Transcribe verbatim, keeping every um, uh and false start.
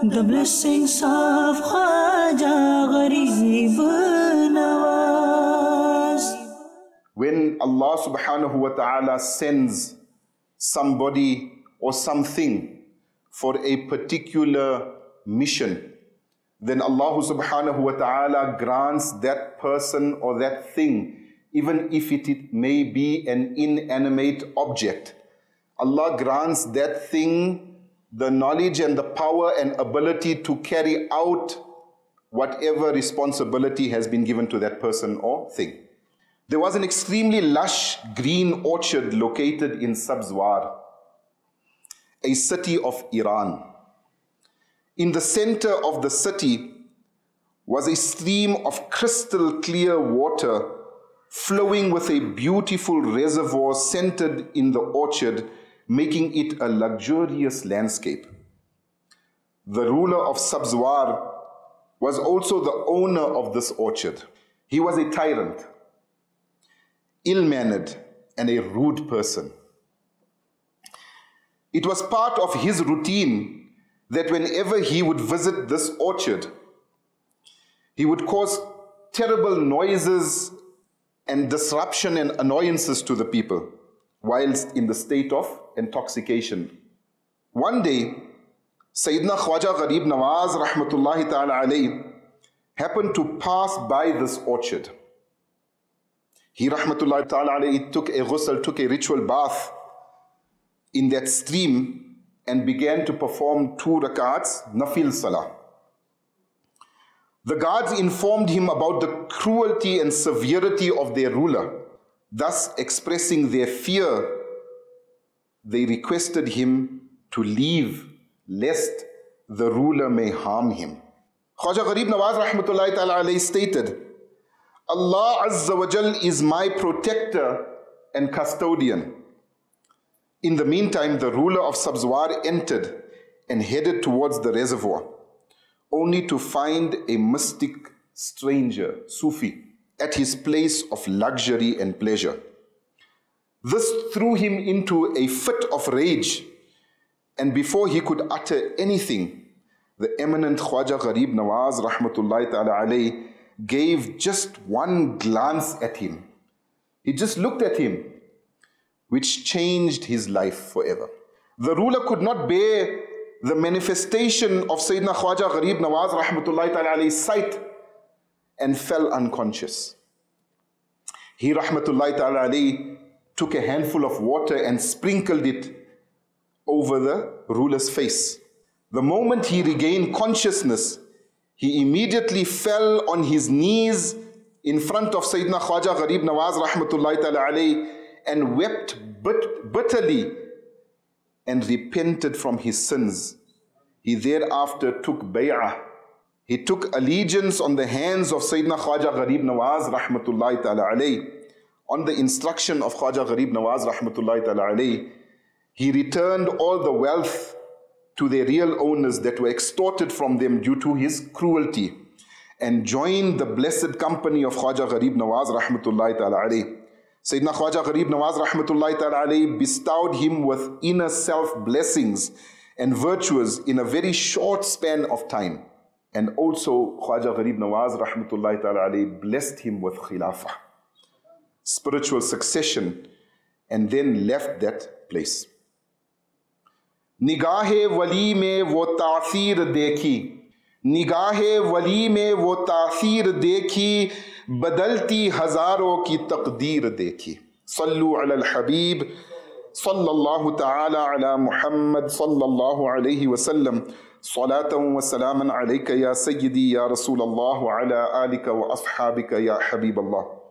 The blessings of Khwaja Gharib Nawaz. When Allah subhanahu wa ta'ala sends somebody or something for a particular mission, then Allah subhanahu wa ta'ala grants that person or that thing, even if it may be an inanimate object. Allah grants that thing the knowledge and the power and ability to carry out whatever responsibility has been given to that person or thing. There was an extremely lush green orchard located in Sabzwar, a city of Iran. In the center of the city was a stream of crystal clear water flowing with a beautiful reservoir centered in the orchard, making it a luxurious landscape. The ruler of Sabzwar was also the owner of this orchard. He was a tyrant, ill-mannered, and a rude person. It was part of his routine that whenever he would visit this orchard, he would cause terrible noises and disruption and annoyances to the people whilst in the state of intoxication. One day, Sayyidina Khwaja Gharib Nawaz rahmatullahi ta'ala alayhi happened to pass by this orchard. He rahmatullahi ta'ala alayhi took a ghusl, took a ritual bath in that stream and began to perform two rakats, nafil salah. The guards informed him about the cruelty and severity of their ruler. Thus, expressing their fear, they requested him to leave, lest the ruler may harm him. Khwaja Gharib Nawaz rahmatullahi ta'ala alayhi stated, Allah Azza wa Jal is my protector and custodian. In the meantime, the ruler of Sabzwar entered and headed towards the reservoir, only to find a mystic stranger, Sufi, at his place of luxury and pleasure. This threw him into a fit of rage, and before he could utter anything, the eminent Khwaja Gharib Nawaz rahmatullahi ta'ala alayhi gave just one glance at him. He just looked at him, which changed his life forever. The ruler could not bear the manifestation of Sayyidina Khwaja Gharib Nawaz rahmatullahi ta'ala alayhi's sight and fell unconscious. He rahmatullahi ta'ala alayhi took a handful of water and sprinkled it over the ruler's face. The moment he regained consciousness, he immediately fell on his knees in front of Sayyidina Khwaja Gharib Nawaz rahmatullahi ta'ala alayhi and wept bit bitterly and repented from his sins. He thereafter took bay'ah. He took allegiance on the hands of Sayyidina Khwaja Gharib Nawaz rahmatullahi ta'ala alayhi. On the instruction of Khwaja Gharib Nawaz rahmatullahi ta'ala alayhi, he returned all the wealth to their real owners that were extorted from them due to his cruelty, and joined the blessed company of Khwaja Gharib Nawaz rahmatullahi ta'ala alayhi. Sayyidina Khwaja Gharib Nawaz rahmatullahi ta'ala alayhi bestowed him with inner self blessings and virtues in a very short span of time. And also Khwaja Gharib Nawaz rahmatullahi ta'ala alayhi blessed him with khilafah, spiritual succession, and then left that place. निगाहे वली में वो तासीर देखी, निगाहे वली में वो तासीर देखी, बदलती हजारों की तकदीर देखी. सल्लु अलल हबीब सल्लल्लाहु ताला अला मुहम्मद सल्लल्लाहु अलैहि वसल्लम. सलातन व सलामन अलैका या सय्यदी या रसूल अल्लाह व अला आलिका व अस्हाबिका या हबीब अल्लाह.